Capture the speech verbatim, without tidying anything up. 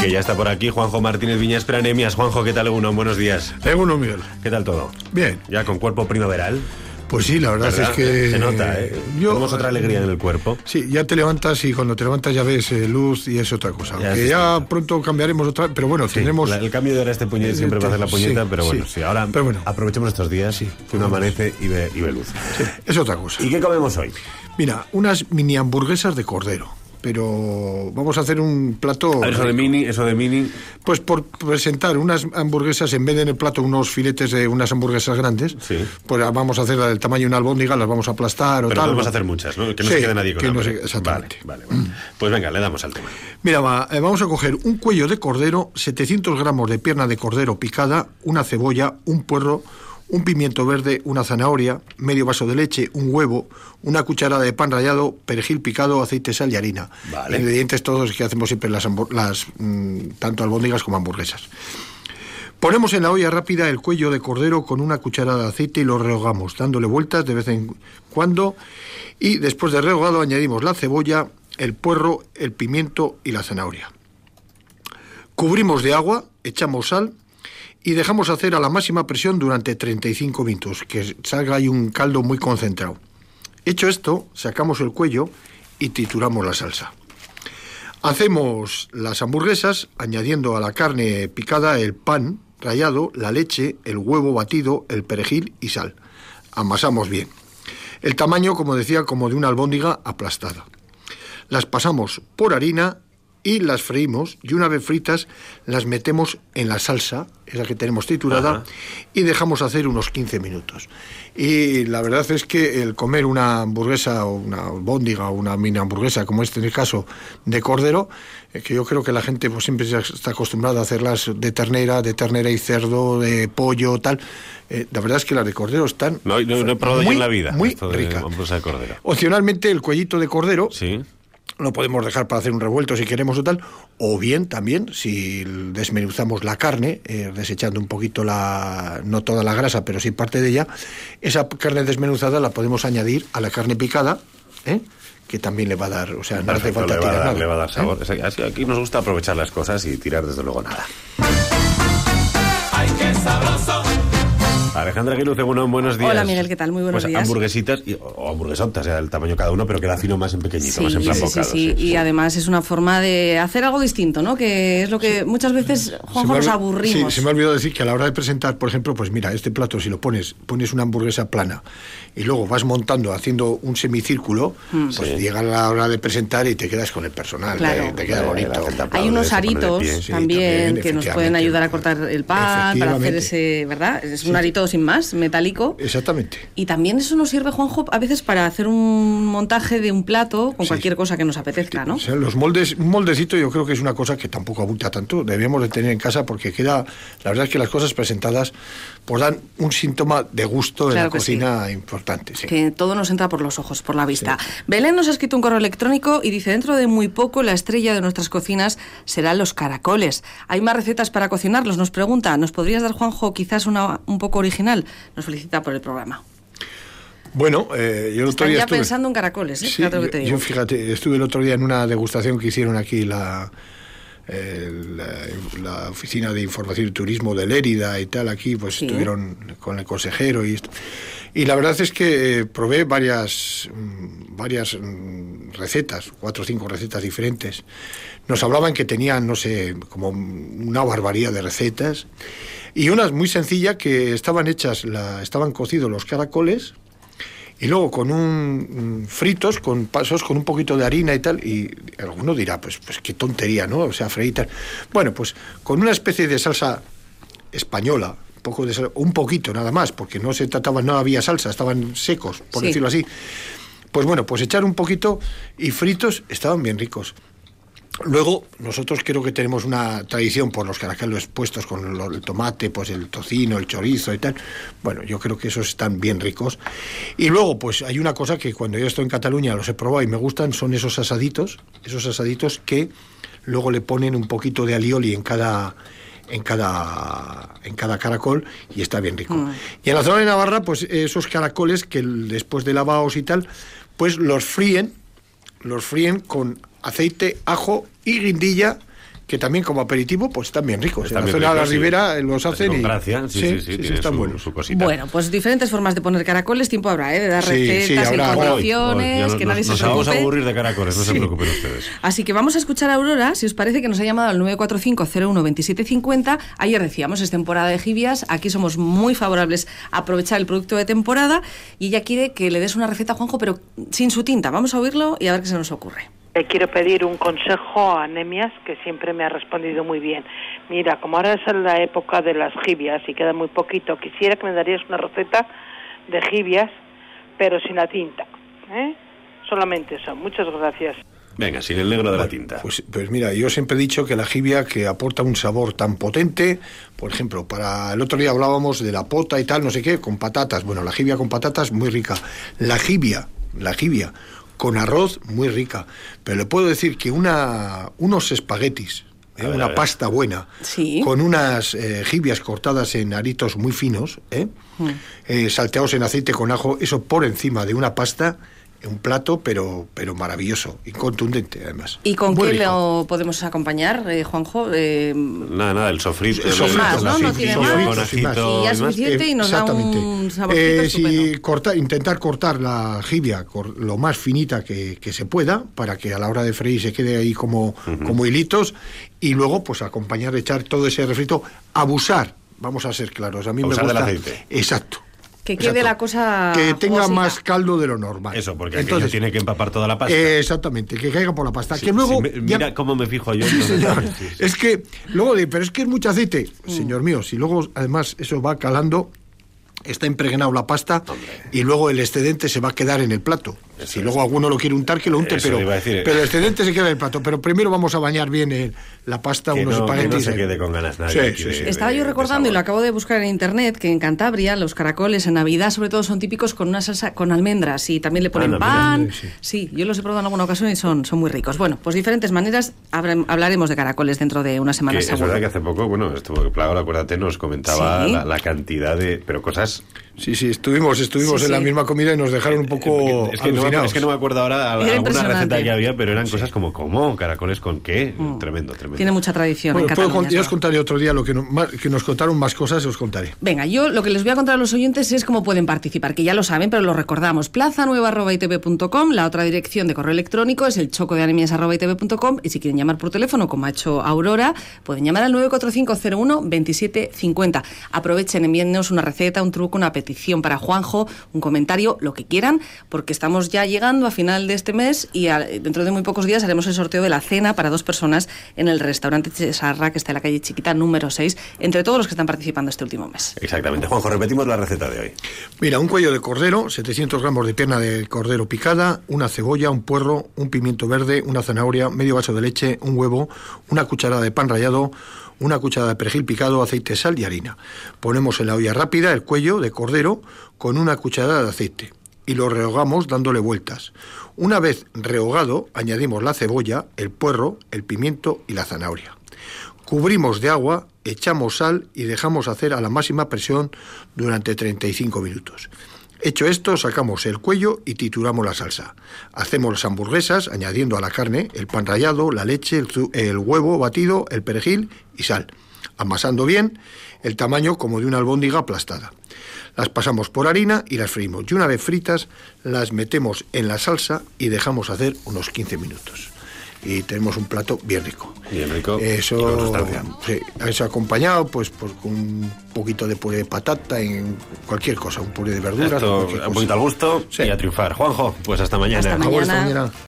que ya está por aquí Juanjo Martínez Viñas Pranemias. Juanjo, ¿qué tal, Egunon? Buenos días. Egunon, Miguel. ¿Qué tal todo? Bien. ¿Ya con cuerpo primaveral? Pues sí, la verdad, verdad es que... Se nota, ¿eh? Yo, Tenemos otra alegría en el cuerpo. Sí, ya te levantas y cuando te levantas ya ves eh, luz y es otra cosa. Ya, Aunque ya pronto cambiaremos otra vez, pero bueno, sí, tendremos... La, el cambio de hora este puñete siempre va a hacer la puñeta, sí, pero bueno, sí. sí ahora pero bueno, aprovechemos estos días, sí, que uno amanece y ve, y ve luz. Sí, es otra cosa. ¿Y qué comemos hoy? Mira, unas mini hamburguesas de cordero. Pero vamos a hacer un plato... A ver, eso de mini, eso de mini... Pues por presentar unas hamburguesas, en vez de en el plato unos filetes de unas hamburguesas grandes, sí. Pues vamos a hacer del tamaño de una albóndiga, las vamos a aplastar o Pero tal. Pero vamos a hacer muchas, ¿no? Que no sí, se quede nadie con que hambre. No se, exactamente. Vale, vale, vale. Pues venga, le damos al tema. Mira, va, eh, vamos a coger un cuello de cordero, setecientos gramos de pierna de cordero picada, una cebolla, un puerro, un pimiento verde, una zanahoria, medio vaso de leche, un huevo, una cucharada de pan rallado, perejil picado, aceite, sal y harina. Vale. Ingredientes todos que hacemos siempre las, las mmm, tanto albóndigas como hamburguesas. Ponemos en la olla rápida el cuello de cordero con una cucharada de aceite y lo rehogamos, dándole vueltas de vez en cuando, y después de rehogado añadimos la cebolla, el puerro, el pimiento y la zanahoria. Cubrimos de agua, echamos sal y dejamos hacer a la máxima presión durante treinta y cinco minutos, que salga ahí un caldo muy concentrado. Hecho esto, sacamos el cuello y trituramos la salsa. Hacemos las hamburguesas añadiendo a la carne picada el pan rallado, la leche, el huevo batido, el perejil y sal. Amasamos bien. El tamaño, como decía, como de una albóndiga aplastada. Las pasamos por harina y las freímos, y una vez fritas las metemos en la salsa, esa que tenemos triturada, ajá, y dejamos hacer unos quince minutos. Y la verdad es que el comer una hamburguesa o una albóndiga o una mini hamburguesa, como este en el caso de cordero, eh, que yo creo que la gente pues siempre está acostumbrada a hacerlas de ternera, de ternera y cerdo, de pollo, tal. Eh, la verdad es que las de cordero están no, no, no he probado muy, en la vida muy esto de rica. Hamburguesa de cordero. Opcionalmente el cuellito de cordero, sí, lo podemos dejar para hacer un revuelto si queremos o tal, o bien también si desmenuzamos la carne, eh, desechando un poquito la, no toda la grasa, pero sí parte de ella, esa carne desmenuzada la podemos añadir a la carne picada, ¿eh? Que también le va a dar, o sea, no hace falta le va tirar a dar, nada. Le va a dar sabor. ¿Eh? Así, aquí nos gusta aprovechar las cosas y tirar desde luego nada. ¡Ay, qué sabroso! Alejandra Guiluce, bueno, buenos días. Hola, Miguel, ¿qué tal? Muy buenos pues días. Hamburguesitas, y, o hamburguesotas, sea del tamaño cada uno, pero queda fino más en pequeñito, sí, más en plan sí, bocado. Sí, sí, sí, y además es una forma de hacer algo distinto, ¿no? Que es lo que sí. muchas veces, Juanjo, nos aburrimos. Sí, se me ha olvidado decir que a la hora de presentar, por ejemplo, pues mira, este plato, si lo pones, pones una hamburguesa plana y luego vas montando, haciendo un semicírculo, mm. pues sí. llega la hora de presentar y te quedas con el personal, claro. te, te queda bonito. Hay unos aritos pie, sí, también, también que nos pueden ayudar a cortar el pan, para hacer ese, ¿verdad? Es un sí. arito sin más, metálico. Exactamente. Y también eso nos sirve, Juanjo, a veces para hacer un montaje de un plato con sí. cualquier cosa que nos apetezca, ¿no? O sea, los moldes, un moldecito yo creo que es una cosa que tampoco abulta tanto, debemos de tener en casa porque queda, la verdad es que las cosas presentadas pues dan un síntoma de gusto claro en la cocina sí. importante. Sí. Que todo nos entra por los ojos, por la vista. Sí. Belén nos ha escrito un correo electrónico y dice, dentro de muy poco la estrella de nuestras cocinas serán los caracoles. ¿Hay más recetas para cocinarlos? Nos pregunta, ¿nos podrías dar, Juanjo, quizás una un poco original? Nos felicita por el programa. Bueno, eh, yo el otro Están día ya estuve... pensando en caracoles, ¿eh? Sí, fíjate lo que te yo, digo. yo fíjate, estuve el otro día en una degustación que hicieron aquí la, eh, la, la Oficina de Información y Turismo de Lérida y tal, aquí pues sí. estuvieron con el consejero y esto. Y la verdad es que eh, probé varias, varias recetas, cuatro o cinco recetas diferentes. Nos hablaban que tenían, no sé, como una barbaridad de recetas. Y una muy sencilla que estaban hechas, la, estaban cocidos los caracoles y luego con un fritos, con pasos, con un poquito de harina y tal, y alguno dirá, pues, pues qué tontería, ¿no? O sea, freír tal. Bueno, pues con una especie de salsa española, un poco de sal, un poquito nada más, porque no se trataba, no había salsa, estaban secos, por sí. decirlo así. Pues bueno, pues echar un poquito y fritos estaban bien ricos. Luego, nosotros creo que tenemos una tradición por los caracoles puestos con el tomate, pues el tocino, el chorizo y tal. Bueno, yo creo que esos están bien ricos. Y luego, pues hay una cosa que cuando yo estoy en Cataluña los he probado y me gustan, son esos asaditos, esos asaditos que luego le ponen un poquito de alioli en cada... en cada en cada caracol y está bien rico. Mm. Y en la zona de Navarra, pues esos caracoles que después de lavados y tal, pues los fríen, los fríen con aceite, ajo y guindilla que también como aperitivo pues están bien ricos. Están en la bien zona de la ricos, sí. Ribera los hacen con y gracia, sí, sí, sí, sí, sí, sí están su, buenos. Su cosita. Bueno, pues diferentes formas de poner caracoles, tiempo habrá, ¿eh? De dar Sí, recetas, sí, habrá. informaciones, Hoy, hoy, que nos, nadie se nos preocupe. vamos a aburrir de caracoles, no Sí. se preocupen ustedes. Así que vamos a escuchar a Aurora, si os parece, que nos ha llamado al nueve cuatro cinco cero uno veintisiete cincuenta. Ayer decíamos, es temporada de jibias, aquí somos muy favorables a aprovechar el producto de temporada y ella quiere que le des una receta, Juanjo, pero sin su tinta. Vamos a oírlo y a ver qué se nos ocurre. Le quiero pedir un consejo a Anemias, que siempre me ha respondido muy bien. Mira, como ahora es la época de las jibias y queda muy poquito, quisiera que me darías una receta de jibias, pero sin la tinta, ¿eh? Solamente eso. Muchas gracias. Venga, sin el negro de la tinta. Pues, pues mira, yo siempre he dicho que la jibia, que aporta un sabor tan potente, por ejemplo, para el otro día hablábamos de la pota y tal, no sé qué, con patatas. Bueno, la jibia con patatas, muy rica. La jibia, la jibia con arroz, muy rica. Pero le puedo decir que una unos espaguetis, ¿eh? ver, una pasta buena, sí. con unas eh, jibias cortadas en aritos muy finos, ¿eh? Mm. Eh, salteados en aceite con ajo, eso por encima de una pasta, un plato, pero pero maravilloso y contundente, además. ¿Y con muy qué rico. lo podemos acompañar, eh, Juanjo? Eh, Nada, nada, el sofrito. El sofrito, más, ¿no? No tiene más. Con ajito Y ya es y más. suficiente y nos da un saborcito Eh, estupendo. si corta, intentar cortar la jibia cor, lo más finita que, que se pueda, para que a la hora de freír se quede ahí como, uh-huh. como hilitos, y luego pues acompañar, echar todo ese refrito, abusar, vamos a ser claros, a mí abusar me gusta... del aceite. Exacto. Que quede Exacto. la cosa que tenga jugosita. más caldo de lo normal. Eso, porque entonces aquello tiene que empapar toda la pasta. Eh, exactamente, que caiga por la pasta. Sí, que luego sí, me, ya... mira cómo me fijo yo. Sí, señor. Sí, sí. Es que luego de, pero es que es mucho aceite, mm. señor mío. Si luego además eso va calando, está impregnado la pasta. Hombre. Y luego el excedente se va a quedar en el plato. Eso si es. Luego alguno lo quiere untar, que lo unte, eso pero, decir, pero el excedente se queda en el plato. Pero primero vamos a bañar bien el, la pasta, que unos no, espaguetis. Que no se quede con ganas nadie. Sí, sí, sí. De, Estaba de, yo recordando, y lo acabo de buscar en internet, que en Cantabria los caracoles en Navidad sobre todo son típicos con una salsa con almendras y también le ponen ah, pan. Mira, sí. sí, yo los he probado en alguna ocasión y son, son muy ricos. Bueno, pues diferentes maneras, hablaremos de caracoles dentro de unas semanas. Que es verdad que hace poco, bueno, estuvo Plaga, acuérdate, nos comentaba ¿sí? la, la cantidad de... Pero cosas... Sí, sí, estuvimos, estuvimos sí, en sí. la misma comida y nos dejaron un poco es que, alucinados. No, es que no me acuerdo ahora alguna receta que había, pero eran sí. cosas como, ¿cómo? ¿Caracoles con qué? Mm. Tremendo, tremendo. Tiene mucha tradición bueno, en Cataluña. Puedo, ya os contaré otro día lo que, no, más, que nos contaron más cosas, os contaré. Venga, yo lo que les voy a contar a los oyentes es cómo pueden participar, que ya lo saben, pero lo recordamos. plaza nueva arroba i te ve punto com, la otra dirección de correo electrónico es el chocodeanemias arroba i te ve punto com, y si quieren llamar por teléfono, como ha hecho Aurora, pueden llamar al nueve cuatro cinco cero uno veintisiete cincuenta. Aprovechen, envíennos una receta, un truco, una petición para Juanjo, un comentario, lo que quieran, porque estamos ya llegando a final de este mes y a, dentro de muy pocos días haremos el sorteo de la cena para dos personas en el restaurante Cesarra, que está en la calle Chiquita número seis, entre todos los que están participando este último mes. Exactamente. Juanjo, repetimos la receta de hoy. Mira, un cuello de cordero, setecientos gramos de pierna de cordero picada, una cebolla, un puerro, un pimiento verde, una zanahoria, medio vaso de leche, un huevo, una cucharada de pan rallado, una cucharada de perejil picado, aceite, sal y harina. Ponemos en la olla rápida el cuello de cordero con una cucharada de aceite y lo rehogamos dándole vueltas. Una vez rehogado, añadimos la cebolla, el puerro, el pimiento y la zanahoria. Cubrimos de agua, echamos sal y dejamos hacer a la máxima presión durante treinta y cinco minutos. Hecho esto, sacamos el cuello y trituramos la salsa. Hacemos las hamburguesas añadiendo a la carne el pan rallado, la leche, el, el huevo batido, el perejil y sal, amasando bien el tamaño como de una albóndiga aplastada. Las pasamos por harina y las freímos. Y una vez fritas, las metemos en la salsa y dejamos hacer unos quince minutos. Y tenemos un plato bien rico. Bien rico. Eso, sí, eso acompañado pues, pues con un poquito de puré de patata, en cualquier cosa, un puré de verduras. Esto, un poquito al gusto sí. y a triunfar. Juanjo, pues hasta mañana. Hasta mañana. Hasta mañana.